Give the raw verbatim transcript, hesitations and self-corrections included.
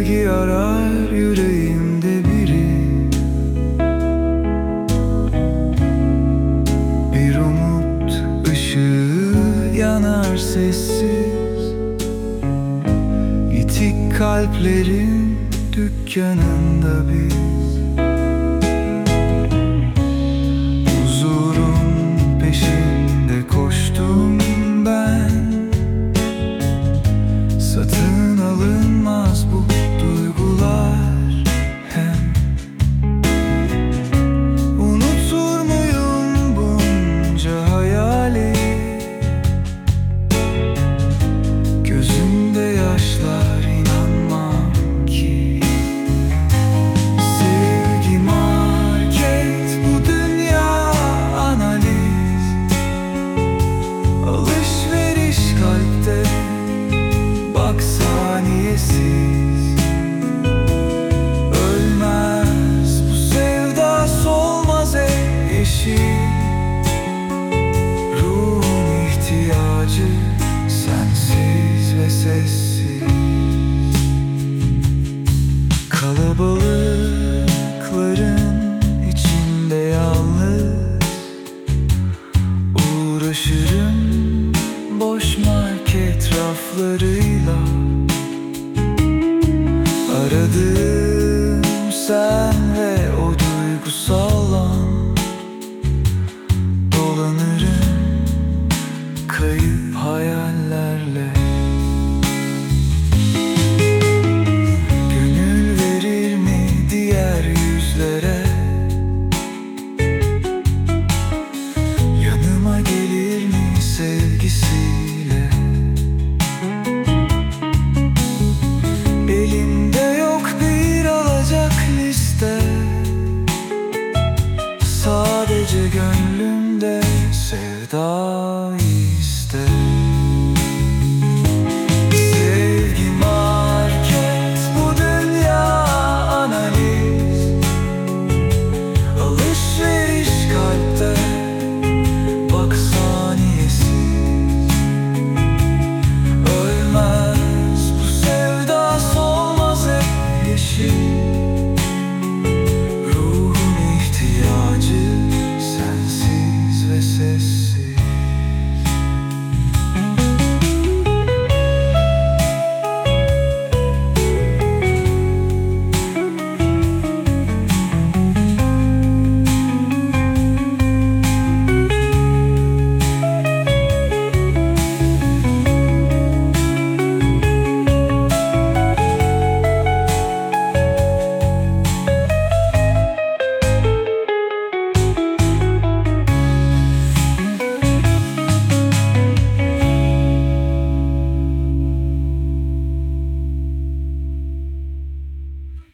sevgi arar yüreğimde biri. Bir umut ışığı yanar sessiz, yitik kalplerin dükkanında biz. Huzurun peşinde koştum ben, satın alınmaz bu duygular hem. Unutur muyum bunca hayali? Gözümde yaşlar, inanmam ki. Sevgi market, bu dünya analiz. Alışveriş kalpte, bak saniyesiz. Ölmez bu sevda, solmaz ey eşi. Ruhun ihtiyacı, sensiz ve sessiz. Kalabalıkların içinde yalnız uğraşırım boş market raflarıyla. Aradım sen ve o duygusal an, dolanırım kayıp hayallerle. Gönül verir mi diğer yüzlere? Yanıma gelir mi sevgisiyle? Elimde yok bir alacak liste, sadece gönlümde sevda.